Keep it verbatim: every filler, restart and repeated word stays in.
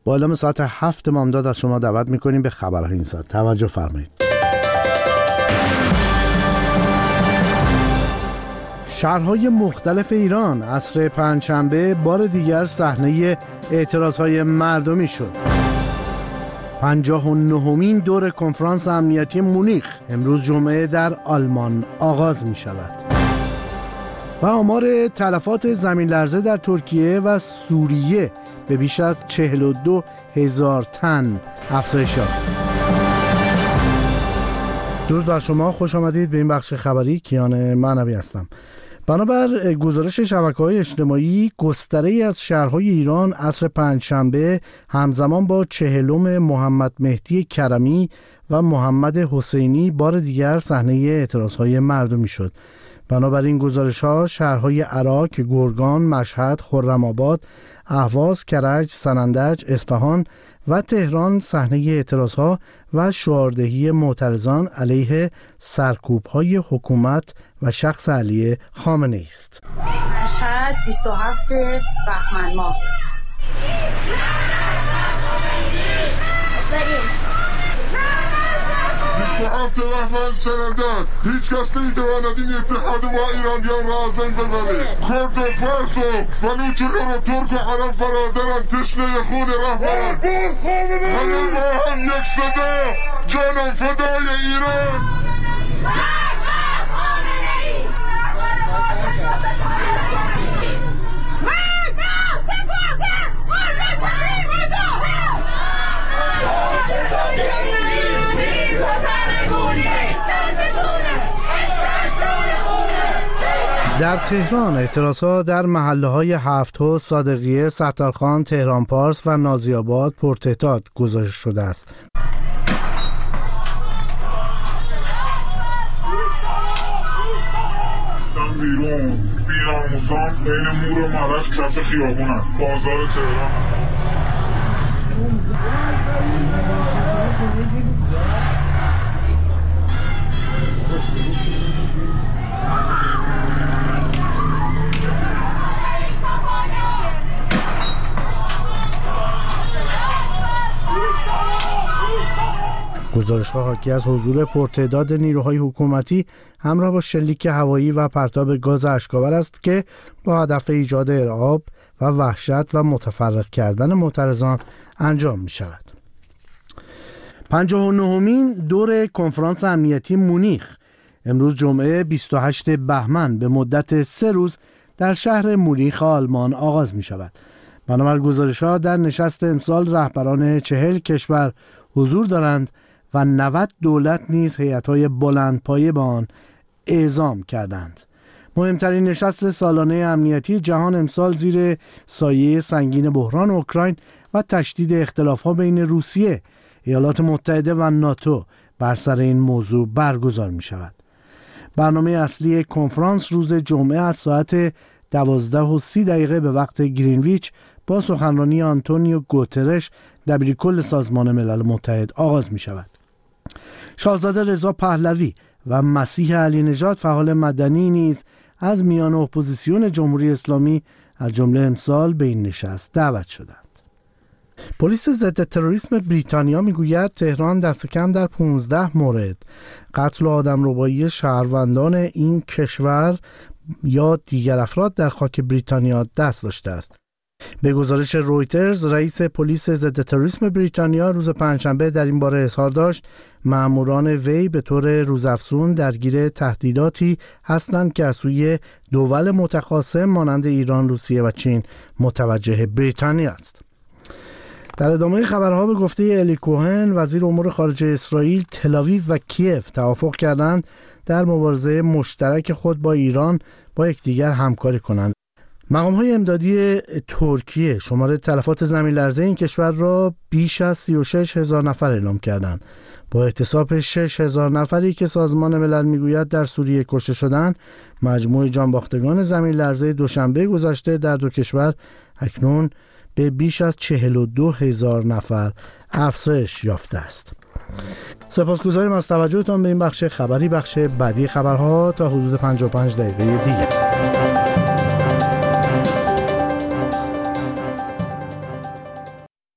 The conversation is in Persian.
با اعلام ساعت هفت بامداد از شما دعوت میکنیم به خبرهای این ساعت. توجه فرمایید. شهرهای مختلف ایران عصر پنجشنبه بار دیگر صحنه اعتراضهای مردمی شد. پنجاه و نهمین دور کنفرانس امنیتی مونیخ امروز جمعه در آلمان آغاز می شود. و آمار تلفات زمین لرزه در ترکیه و سوریه به بیش از چهل و دو هزار تن افزایش یافت. درود بر شما، خوش آمدید به این بخش خبری. کیان معنوی هستم. بنابر گزارش شبکه‌های اجتماعی، گستره‌ای از شهرهای ایران عصر پنجشنبه همزمان با چهلم محمد مهدی کرمی و محمد حسینی بار دیگر صحنه اعتراضهای مردمی شد. بنابراین گزارش‌ها شهرهای عراق، گرگان، مشهد، خرم‌آباد، اهواز، کرج، سنندج، اصفهان و تهران صحنه اعتراضها و شعاردهی معترضان علیه سرکوب‌های حکومت و شخص علی خامنه‌ای است. مشهد بیست و هفتم بهمن ماه. بیست و هفتم بهمن سنندج. هیچ کس نمیتواند این اتحاد با ایرانیان را از بین ببره. کرد و فارس و بلوچستان و ترک و عرب برادران تشنه خون رهبران. همه با هم یک صدا، جانم فدای ایران. در تهران اعتراضها در محله‌های هفت‌حوض، صادقیه، ستارخان، تهران پارس و نازی‌آباد پرتعداد گزارش شده است. بیرون بی‌ناموسان بین مور و ملک کف خیابونن. بازار تهران. گزارش‌ها حاکی از حضور پرتعداد نیروهای حکومتی همراه با شلیک هوایی و پرتاب گاز اشک‌آور است که با هدف ایجاد ارعاب و وحشت و متفرق کردن معترضان انجام می‌شود. پنجاه و نهمین دور کنفرانس امنیتی مونیخ امروز جمعه بیست و هشتم بهمن به مدت سه روز در شهر مونیخ آلمان آغاز می‌شود. بنابر گزارش‌ها در نشست امسال رهبران چهل کشور حضور دارند و نود دولت نیز هیئت‌های بلندپایه به آن اعزام کردند. مهمترین نشست سالانه امنیتی جهان امسال زیر سایه سنگین بحران اوکراین و تشدید اختلاف‌ها بین روسیه، ایالات متحده و ناتو بر سر این موضوع برگزار می‌شود. برنامه اصلی کنفرانس روز جمعه از ساعت دوازده و سی دقیقه به وقت گرینویچ با سخنرانی آنتونیو گوترش دبیرکل سازمان ملل متحد آغاز می شود. شاهزاده رضا پهلوی و مسیح علی نژاد فعال مدنی نیز از میان اپوزیسیون جمهوری اسلامی از جمله امسال به این نشست دعوت شدند. پلیس ضد تروریسم بریتانیا میگوید تهران دست کم در پانزده مورد قتل و آدمربایی شهروندان این کشور یا دیگر افراد در خاک بریتانیا دست داشته است. به گزارش رویترز، رئیس پلیس ضد تروریسم بریتانیا روز پنجشنبه در این باره اظهار داشت مأموران وی به طور روزافزون درگیر تهدیداتی هستند که از سوی دول متخاصم مانند ایران، روسیه و چین متوجه بریتانیا است. در ادامه خبرها به گفته الی کوهن، وزیر امور خارجه اسرائیل، تل‌آویو و کیف توافق کردند در مبارزه مشترک خود با ایران با یکدیگر همکاری کنند. مقام‌های امدادی ترکیه شماره تلفات زمین لرزه این کشور را بیش از سی و شش هزار نفر اعلام کردند. با احتساب شش هزار نفری که سازمان ملل میگوید در سوریه کشته شدند، مجموع جانباختگان زمین لرزه دوشنبه گذشته در دو کشور اکنون به بیش از چهل و دو هزار نفر افزایش یافته است. سپاسگزاریم از توجهتان به این بخش خبری. بخش بعدی خبرها تا حدود پنجاه و پنج دقیقه دیگر.